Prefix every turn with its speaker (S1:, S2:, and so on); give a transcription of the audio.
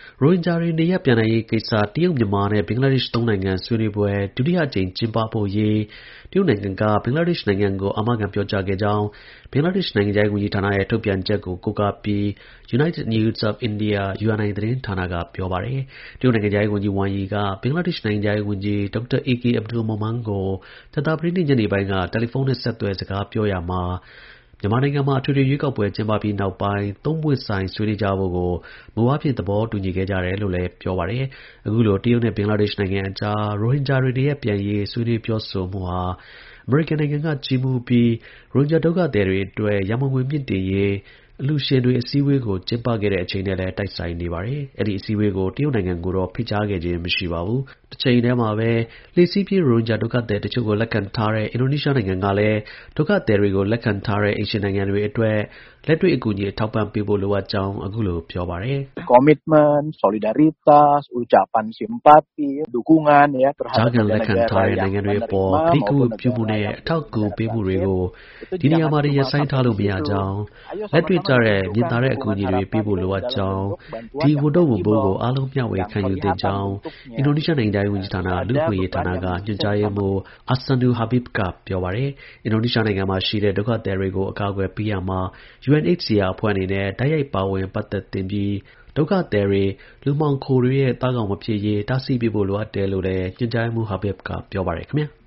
S1: ရိုဟင်ဂျာတွေနေရပ်ပြန်နိုင်ရေးကိစ္စ တရုတ်မြန်မာနဲ့ဘင်္ဂလားဒေ့ရှ်သုံးနိုင်ငံဆွေးနွေးပွဲဒုတိယအကြိမ်ကျင်းပဖို့ရေး တရုတ်နိုင်ငံက ဘင်္ဂလားဒေ့ရှ်နိုင်ငံကို အာမခံပြောကြားခဲ့ကြောင်း ဘင်္ဂလားဒေ့ရှ်နိုင်ငံခြားရေးဝန်ကြီးဌာနရဲ့ထုတ်ပြန်ချက်ကိုကိုးကားပြီး United News of India UNI သတင်းဌာနက ပြောပါတယ်။ တရုတ်နိုင်ငံခြားရေးဝန်ကြီး Wang Yi က ဘင်္ဂလားဒေ့ရှ်နိုင်ငံခြားရေးဝန်ကြီး Dr. AK Abdul Momen ကို ကြာသပတေးနေ့ညနေပိုင်းက တယ်လီဖုန်းနဲ့ဆက်သွယ်စကားပြောရာမှာ မြန်မာနိုင်ငံမှာ အထွေထွေရွေးကောက်ပွဲကျင်းပပြီးနောက်ပိုင်း သုံးပွင့်ဆိုင်ဆွေးနွေးကြဖို့ကို မူအားဖြင့် သဘောတူညီခဲ့ကြတယ်လို့လည်း ပြောပါတယ်။ အခုလို တရုတ်နဲ့ဘင်္ဂလားဒေ့ရှ်နိုင်ငံအကြား ရိုဟင်ဂျာတွေနေရပ်ပြန်ရေး ဆွေးနွေးပြောဆိုမှုဟာ အမေရိကန်နိုင်ငံက ကြီးမှူးပြီး ရိုဟင်ဂျာဒုက္ခသည်တွေအတွက် ရန်ပုံငွေမြှင့်တင်ရေး အလှူရှင်တွေ အစည်းအဝေးကို ကျင်းပခဲ့တဲ့အချိန်နဲ့လည်း တိုက်ဆိုင်နေပါတယ်။ အဲဒီ အစည်းအဝေးကို တရုတ်နိုင်ငံကိုတော့ ဖိတ်ကြားခဲ့ခြင်း မရှိပါဘူး။ တစ်ချိန်တည်းမှာပဲ လှေစီးပြေး ရိုဟင်ဂျာဒုက္ခသည်တချို့ကို လက်ခံထားတဲ့ အင်ဒိုနီးရှားနိုင်ငံကလည်း ဒုက္ခသည်တွေကို လက်ခံထားတဲ့ အိမ်ရှင်နိုင်ငံတွေအတွက် လက်တွေ့ အကူအညီ အထောက်အပံ့ပေးဖို့ လိုအပ်ကြောင်း အခုလို ပြောပါတယ်။
S2: Komitmen, solidaritas, ucapan simpati, dukungan ya
S1: ကြား
S2: terhadap
S1: ခံလက်ခံ
S2: negara-negara
S1: ထားတဲ့
S2: yang
S1: နိုင်ငံတွေအ
S2: menerima
S1: ပေါ် ကတိကဝ
S2: maupun
S1: တ်ပြုမှု
S2: negara
S1: နဲ့
S2: yang
S1: အထောက်အကူ
S2: belum
S1: ပေးမှု
S2: menerima
S1: တွေကို
S2: transit,
S1: ဒီ နေရာ
S2: itu
S1: မှာ တင်
S2: jangan
S1: ရပ်ဆိုင်း
S2: cuma
S1: ထားလို့ မ
S2: sampai
S1: ရ
S2: di situ.
S1: ကြောင်း
S2: Ayo
S1: လက်တွေ့ ကျ
S2: sama-sama
S1: တဲ့ မြင်
S2: menentukan
S1: သာတဲ့ အကူအညီတွေ ပေးဖို့ လိုအပ်ကြောင်း ဒီ ဝန်ထုပ်ဝန်ပိုးကို အားလုံး မျှဝေ ခံယူသင့်ကြောင်း အင်ဒိုနီးရှားနိုင်ငံခြားရေးဝန်ကြီးဌာန လူ့အခွင့်အရေးဌာနက ညွှန်ကြားရေးမှူး Ahsanul Habib က ပြောပါတယ်။ အင်ဒိုနီးရှားနိုင်ငံမှာရှိတဲ့ ဒုက္ခသည်တွေကို အကာအကွယ်ပေးရာမှာ UNHCR အဖွဲ့အနေနဲ့ တိုက်ရိုက် ပါဝင်ပတ်သက်သင့်ပြီး ဒုက္ခသည်တွေ လူမှောင်ခိုတွေရဲ့ သားကောင်မဖြစ်ရေး တားဆီးပေးဖို့ လိုအပ်တယ်လို့လည်း ညွှန်ကြားရေးမှူး Habib က ပြောပါတယ် ခင်ဗျာ။